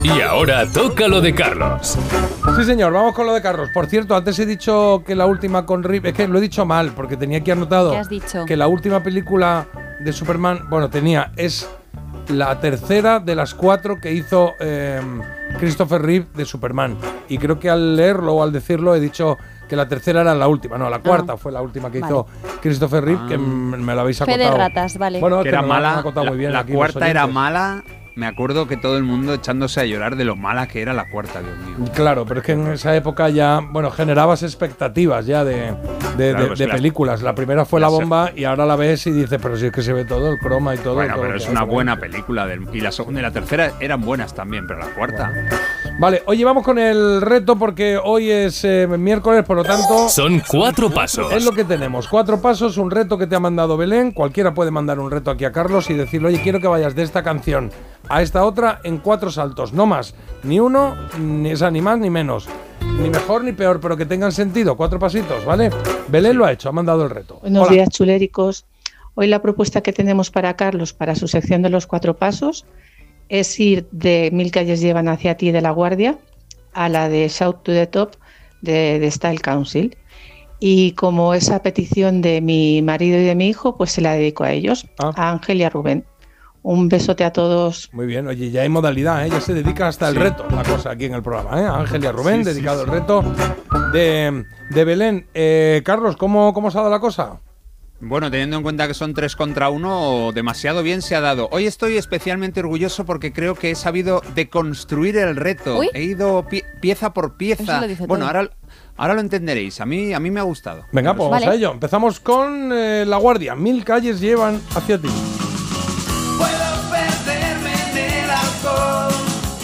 Y ahora toca lo de Carlos. Sí, señor, vamos con lo de Carlos. Por cierto, antes he dicho que la última con Reeve... Es que lo he dicho mal, porque tenía aquí anotado... ¿Qué has dicho? Que la última película de Superman... Bueno, es la tercera de las 4 que hizo Christopher Reeve de Superman. Y creo que al leerlo o al decirlo he dicho que la tercera era la última. No, la cuarta fue la última que hizo Christopher Reeve, que me la habéis acotado. Fe de ratas, vale. Bueno, que era mala. Muy bien, la aquí cuarta los era oyentes. mala. Me acuerdo que todo el mundo echándose a llorar de lo mala que era la cuarta, Dios mío. Claro, pero es que en esa época ya, bueno, generabas expectativas ya de películas. La primera fue la bomba y ahora la ves y dices, pero si es que se ve todo, el croma y todo. Bueno, todo pero es una buena película. Y la segunda y la tercera eran buenas también, pero la cuarta… Vale, oye, vamos con el reto porque hoy es miércoles, por lo tanto… Son 4 pasos. Es lo que tenemos, 4 pasos, un reto que te ha mandado Belén. Cualquiera puede mandar un reto aquí a Carlos y decirle, oye, quiero que vayas de esta canción a esta otra en 4 saltos, no más, ni uno, ni más ni menos, ni mejor ni peor, pero que tengan sentido, 4 pasitos, ¿vale? Belén lo ha hecho, ha mandado el reto. Buenos días, chuléricos. Hoy la propuesta que tenemos para Carlos, para su sección de los 4 pasos, es ir de 1000 calles llevan hacia ti de La Guardia a la de Shout to the Top de Style Council. Y como esa petición de mi marido y de mi hijo, pues se la dedico a ellos, a Ángel y a Rubén. Un besote a todos. Muy bien, oye, ya hay modalidad, ya se dedica hasta el reto, la cosa aquí en el programa, A Ángel y a Rubén, dedicado el reto de Belén. Carlos, ¿cómo se ha dado la cosa? Bueno, teniendo en cuenta que son 3 contra 1, demasiado bien se ha dado. Hoy estoy especialmente orgulloso porque creo que he sabido deconstruir el reto. ¿Uy? He ido pieza por pieza. Eso lo dice Bueno, todo. ahora lo entenderéis. A mí me ha gustado. Venga, pues vamos Vale. a ello. Empezamos con La Guardia. 1000 calles llevan hacia ti. Puedo perderme en el alcohol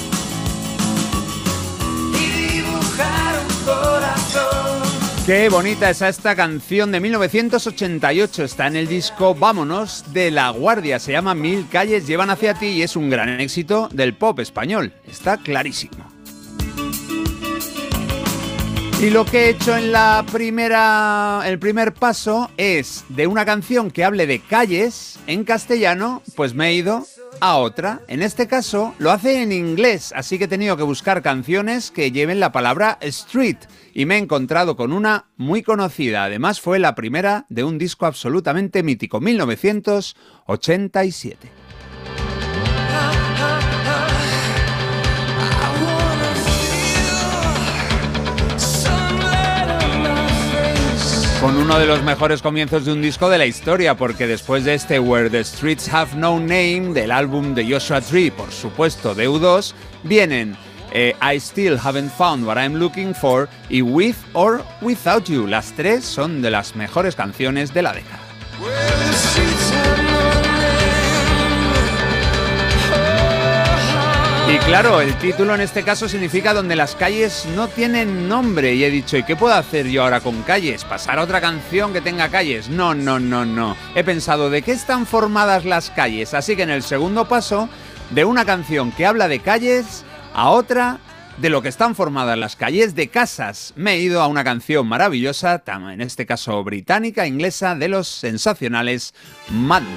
y dibujar un corazón. Qué bonita es esta canción de 1988. Está en el disco Vámonos de La Guardia. Se llama 1000 calles llevan hacia ti y es un gran éxito del pop español. Está clarísimo. Y lo que he hecho en el primer paso es de una canción que hable de calles en castellano, pues me he ido a otra. En este caso lo hace en inglés, así que he tenido que buscar canciones que lleven la palabra street y me he encontrado con una muy conocida. Además fue la primera de un disco absolutamente mítico, 1987. Con uno de los mejores comienzos de un disco de la historia, porque después de este Where the Streets Have No Name, del álbum de Joshua Tree, por supuesto de U2, vienen I Still Haven't Found What I'm Looking For y With or Without You. Las 3 son de las mejores canciones de la década. Y claro, el título en este caso significa donde las calles no tienen nombre. Y he dicho, ¿y qué puedo hacer yo ahora con calles? ¿Pasar a otra canción que tenga calles? No. He pensado, ¿de qué están formadas las calles? Así que en el segundo paso, de una canción que habla de calles a otra de lo que están formadas las calles, de casas. Me he ido a una canción maravillosa, en este caso británica, inglesa, de los sensacionales Madness.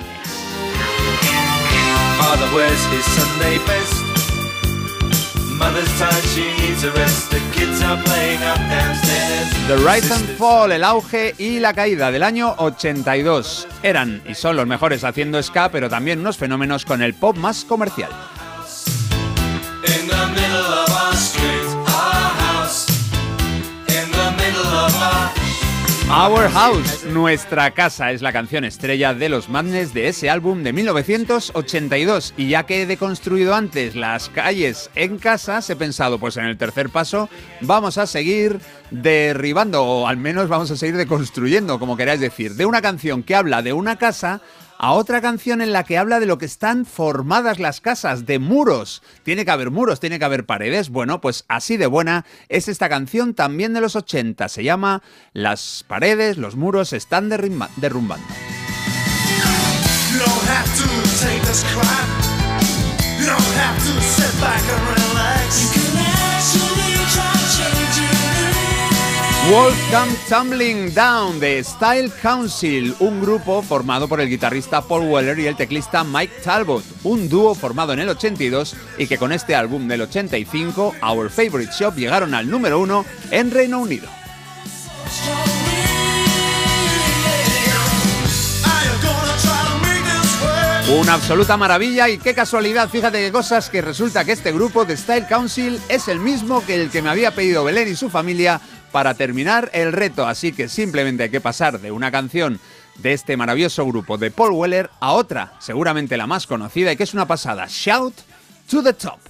Father wears his Sunday best. Mother's tired, she needs a rest. The kids are playing up downstairs. The Rise and Fall, el auge y la caída del año 82. Eran y son los mejores haciendo ska, pero también unos fenómenos con el pop más comercial. In the middle of our street, our house. In the middle of Our House, nuestra casa, es la canción estrella de los Madness de ese álbum de 1982. Y ya que he deconstruido antes las calles en casas, he pensado, pues en el tercer paso vamos a seguir derribando, o al menos vamos a seguir deconstruyendo, como queráis decir, de una canción que habla de una casa a otra canción en la que habla de lo que están formadas las casas, de muros. Tiene que haber muros, tiene que haber paredes. Bueno, pues así de buena es esta canción también de los 80. Se llama Las paredes, los muros se están derrumbando. You don't have to take this crap. You don't have to sit back and relax. You can actually try changing it. Walls Come Tumbling Down de Style Council, un grupo formado por el guitarrista Paul Weller y el teclista Mike Talbot, un dúo formado en el 82 y que con este álbum del 85, Our Favorite Shop, llegaron al número 1 en Reino Unido. Una absoluta maravilla y qué casualidad, fíjate qué cosas, que resulta que este grupo de Style Council es el mismo que el que me había pedido Belén y su familia para terminar el reto, así que simplemente hay que pasar de una canción de este maravilloso grupo de Paul Weller a otra, seguramente la más conocida y que es una pasada, Shout to the Top,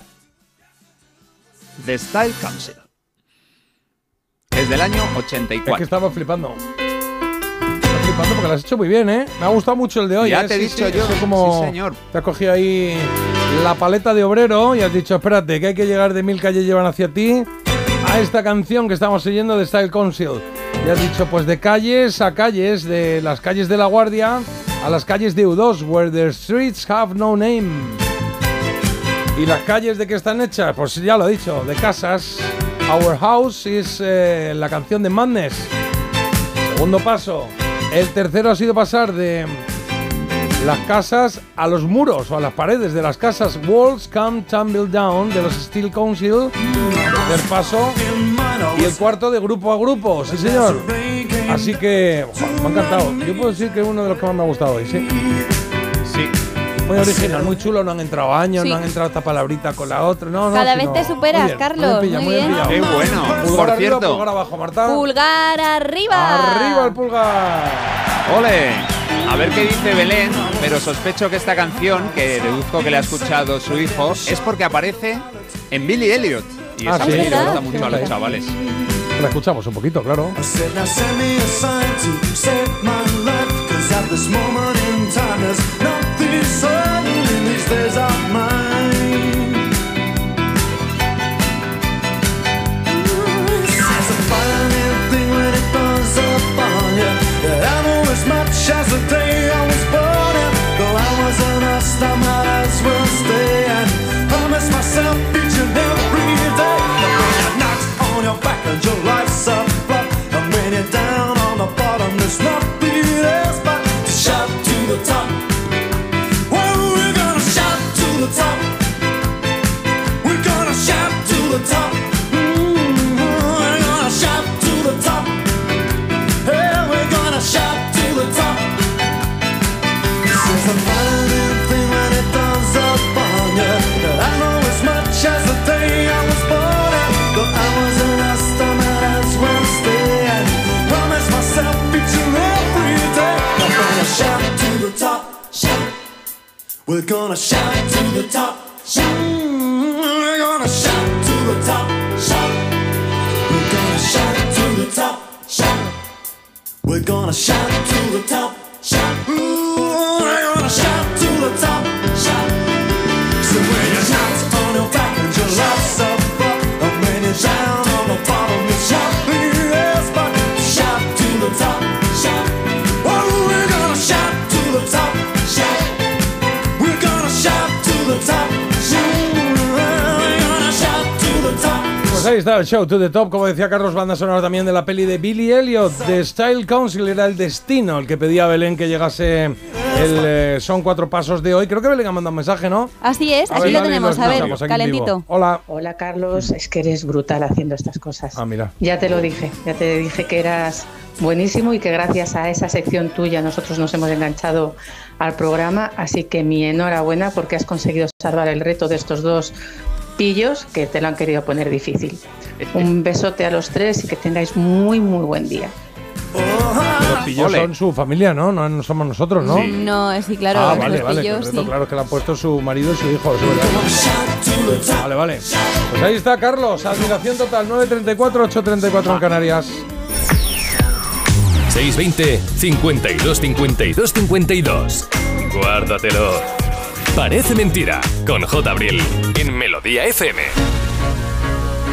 de Style Council. Es del año 84. Es que estaba flipando. Porque lo has hecho muy bien, ¿eh? Me ha gustado mucho el de hoy. Ya te he dicho yo. Como sí, señor. Te has cogido ahí la paleta de obrero y has dicho, espérate, que hay que llegar de 1000 calles llevan hacia ti a esta canción que estamos siguiendo de Style Council. Y has dicho, pues de calles a calles, de las calles de La Guardia a las calles de U2, where the streets have no name. ¿Y las calles de qué están hechas? Pues ya lo he dicho, de casas. Our House es la canción de Madness. Segundo paso. El tercero ha sido pasar de las casas a los muros o a las paredes de las casas. Walls Come Tumble Down de los Style Council. Tercer paso. Y el cuarto de grupo a grupo. Sí, señor. Así que me ha encantado. Yo puedo decir que es uno de los que más me ha gustado hoy, ¿sí? Sí. Muy original, muy chulo. No han entrado años, Sí. no han entrado esta palabrita con la otra. No, Cada sino- vez te superas, muy bien, Carlos, Muy bien, muy bien. pillado. Qué bueno. Pulgar Por arriba, cierto, pulgar abajo, Marta. Pulgar arriba. Arriba el pulgar. ole. A ver qué dice Belén, pero sospecho que esta canción, que deduzco que le ha escuchado su hijo, es porque aparece en Billy Elliot. Y esa sí, peli le ¿verdad? gusta mucho a los Sí. chavales. La escuchamos un poquito, claro. I said, now send me a sign to save my life, 'cause at this moment in time there's nothing certain in these days of mine. It's a funny thing when it burns upon you. I know as much as the day I was born, and though I wasn't asked, I might as well stay and promise myself each and every day. When you're knocked on your back and your life's a flop, and when you're down on the bottom, there's nothing else but to shout to the top. Well, we're gonna shout to the top. We're gonna shout to the top. We're gonna shout to the top. Hey, we're gonna shout to the top. It's a funny thing when it dawns upon you. I know as much as the day I was born, and though I wasn't asked, I might as well stay and promise myself each and every day. I'm gonna shout to the top, shout. We're gonna shout to the top, shout. We're gonna shout to the top, shout. We're gonna shout to the top, shout. We're gonna shout to the top, shout. We're gonna shout to the top, shout. So when you're knocked on your back and your life's up, and when you're down on the bottom, you shout the yes, but shout to the top, shout. Oh, we're gonna shout to the top, shout. We're gonna shout to the top, shout. We're gonna shout to the top. Pues ahí está el Show to the Top, como decía Carlos, banda sonora también de la peli de Billy Elliot, de Style Council. Era el destino el que pedía a Belén que llegase el Son 4 pasos de hoy. Creo que Belén ha mandado un mensaje, ¿no? Así es, A aquí ver, lo dale, tenemos, lo a ver, escuchamos aquí en vivo. calentito. Hola. Hola Carlos, es que eres brutal haciendo estas cosas. Ah, mira. Ya te lo dije, ya te dije que eras buenísimo y que gracias a esa sección tuya nosotros nos hemos enganchado al programa, así que mi enhorabuena porque has conseguido salvar el reto de estos dos pillos que te lo han querido poner difícil. Un besote a los tres y que tengáis muy muy buen día. Los pillos Ole. son su familia, ¿no? No somos nosotros, ¿no? No, sí, claro, Ah, los vale, vale. pillos, Correcto, sí. claro que le han puesto su marido y su hijo. Es verdad. Vale, vale. Pues ahí está, Carlos. Admiración total. 9.34, 8.34 en Canarias. 620 52 52 52. Guárdatelo. Parece mentira, con J. Abril, en Melodía FM.